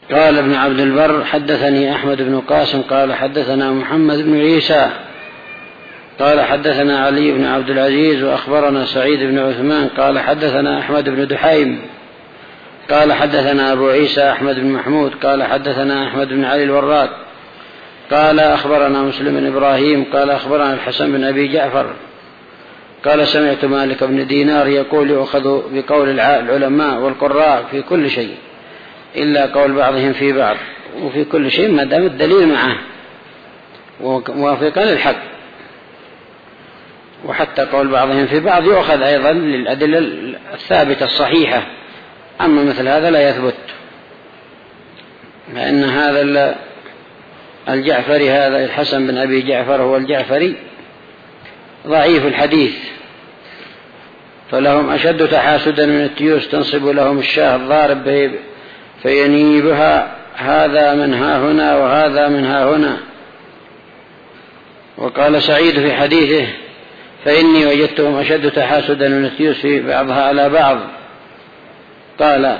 قال ابن عبد البر حدثني أحمد بن قاسم قال حدثنا محمد بن عيسى قال حدثنا علي بن عبد العزيز وأخبرنا سعيد بن عثمان قال حدثنا أحمد بن دحيم قال حدثنا أبو عيسى أحمد بن محمود قال حدثنا أحمد بن علي الوراق قال أخبرنا مسلم بن إبراهيم قال أخبرنا الحسن بن أبي جعفر قال سمعت مالك بن دينار يقول يؤخذ بقول العلماء والقراء في كل شيء إلا قول بعضهم في بعض، وفي كل شيء ما دام الدليل معه موافقا للحق، وحتى قول بعضهم في بعض يؤخذ أيضا للأدلة الثابتة الصحيحة، أما مثل هذا لا يثبت، لأن هذا الجعفري هذا الحسن بن أبي جعفر هو الجعفري ضعيف الحديث، فلهم أشد تحاسدا من التيوس تنصب لهم الشاه الضارب فينيبها هذا من ها هنا وهذا من ها هنا. وقال سعيد في حديثه فإني وجدتهم أشد تحاسدا من التيوس في بعضها على بعض. قال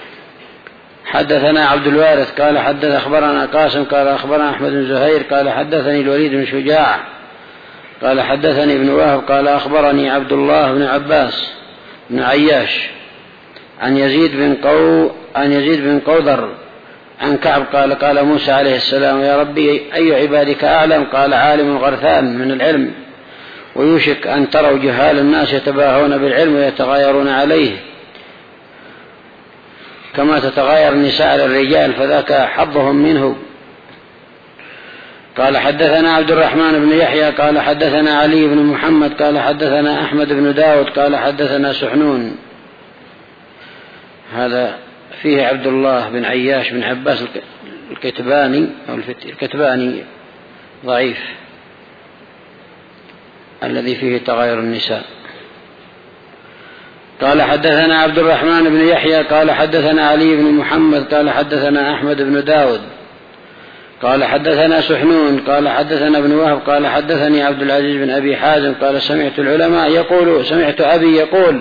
حدثنا عبد الوارث قال حدث أخبرنا قاسم قال أخبرنا أحمد بن زهير قال حدثني الوليد بن شجاع قال حدثني ابن وهب قال أخبرني عبد الله بن عباس بن عياش عن يزيد بن قوذر عن كعب قال موسى عليه السلام يا ربي أي عبادك أعلم؟ قال عالم غرثان من العلم، ويوشك أن تروا جهال الناس يتباهون بالعلم ويتغايرون عليه كما تتغاير النساء للرجال، فذاك حظهم منه. قال حدثنا عبد الرحمن بن يحيى قال حدثنا علي بن محمد قال حدثنا أحمد بن داود قال حدثنا سحنون، هذا فيه عبد الله بن عياش بن عباس الكتباني أو الكتباني ضعيف الذي فيه تغاير النساء. قال حدثنا عبد الرحمن بن يحيى قال حدثنا علي بن محمد قال حدثنا أحمد بن داود قال حدثنا سحنون قال حدثنا ابن وهب قال حدثني عبد العزيز بن أبي حازم قال سمعت أبي يقول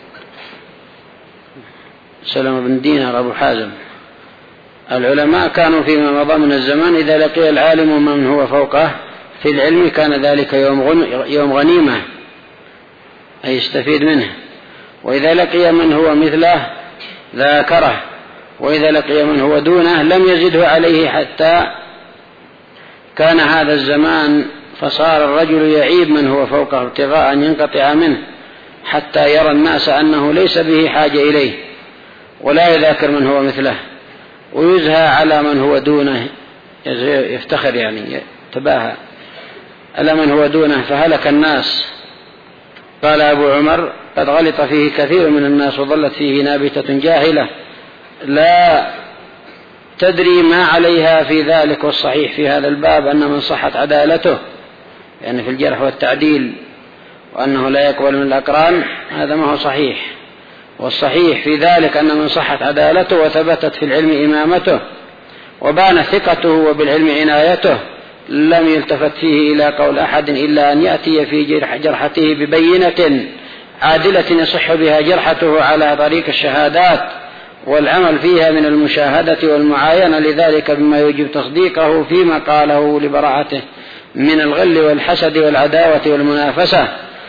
سلم بن دينار أبو حازم العلماء كانوا فيما مضى من الزمان إذا لقي العالم من هو فوقه في العلم كان ذلك يوم غنيمة أي يستفيد منه، وإذا لقي من هو مثله ذاكره، وإذا لقي من هو دونه لم يزده عليه، حتى كان هذا الزمان فصار الرجل يعيب من هو فوقه ابتغاء أن ينقطع منه حتى يرى الناس أنه ليس به حاجة إليه، ولا يذاكر من هو مثله، ويزهى على من هو دونه، يفتخر يعني يتباهى على من هو دونه، فهلك الناس. قال أبو عمر قد غلط فيه كثير من الناس وظلت فيه نابتة جاهلة لا تدري ما عليها في ذلك. والصحيح في هذا الباب أن من صحت عدالته يعني في الجرح والتعديل وأنه لا يقبل من الأقران هذا ما هو صحيح، والصحيح في ذلك أن من صحت عدالته وثبتت في العلم إمامته وبان ثقته وبالعلم عنايته لم يلتفت فيه إلى قول أحد إلا أن يأتي في جرحته ببينة عادلة يصح بها جرحته على طريق الشهادات والعمل فيها من المشاهدة والمعاينة، لذلك بما يجب تصديقه فيما قاله لبراعته من الغل والحسد والعداوة والمنافسة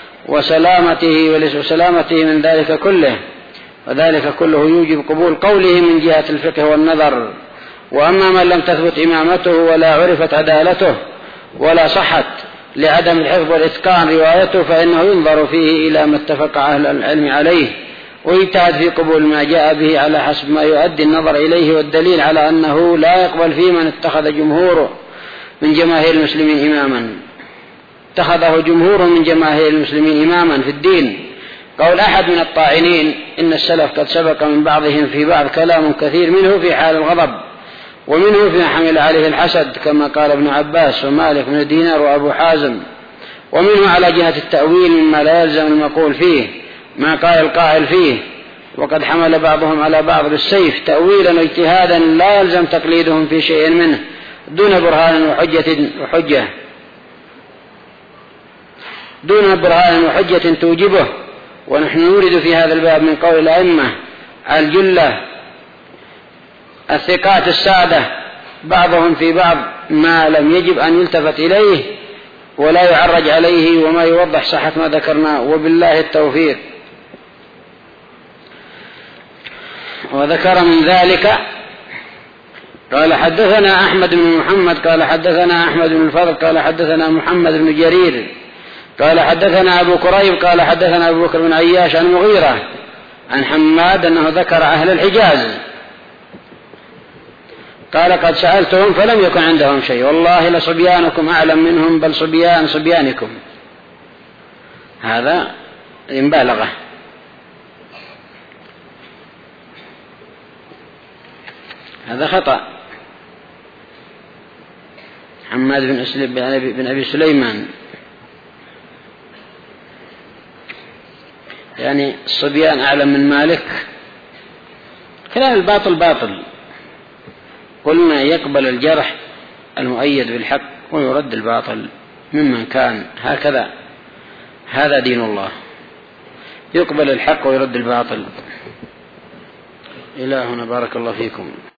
وسلامته من ذلك كله، وذلك كله يوجب قبول قوله من جهة الفقه والنظر. وأما من لم تثبت إمامته ولا عرفت عدالته ولا صحت لعدم الحفظ والإتقان روايته فإنه ينظر فيه إلى ما اتفق أهل العلم عليه، ويجتهد في قبول ما جاء به على حسب ما يؤدي النظر إليه، والدليل على أنه لا يقبل فيه من اتخذ جمهور من جماهير المسلمين إماما، اتخذه جمهور من جماهير المسلمين إماما في الدين. قول أحد من الطاعنين إن السلف قد سبق من بعضهم في بعض كلام كثير منه في حال الغضب ومنه فيما حمل عليه الحسد كما قال ابن عباس ومالك بن دينار وأبو حازم، ومنه على جهة التأويل مما لا يلزم المقول فيه ما قال القائل فيه، وقد حمل بعضهم على بعض بالسيف تأويلا واجتهادا لا يلزم تقليدهم في شيء منه دون برهان وحجة توجبه. ونحن نورد في هذا الباب من قول الأئمة الجلة الثقات السادة بعضهم في بعض ما لم يجب أن يلتفت إليه ولا يعرج عليه، وما يوضح صحة ما ذكرنا، وبالله التوفيق. وذكر من ذلك قال حدثنا أحمد بن محمد قال حدثنا أحمد بن الفضل قال حدثنا محمد بن جرير قال حدثنا أبو كريب قال حدثنا أبو بكر بن عياش عن مغيرة عن حماد أنه ذكر أهل الحجاز قال قد سألتهم فلم يكن عندهم شيء، والله لصبيانكم أعلم منهم، بل صبيان صبيانكم. هذا مبالغة. هذا خطأ. حماد بن أبي سليمان يعني الصبيان أعلم من مالك، كلام الباطل باطل. قلنا يقبل الجرح المؤيد بالحق ويرد الباطل ممن كان، هكذا هذا دين الله، يقبل الحق ويرد الباطل. إلهنا بارك الله فيكم.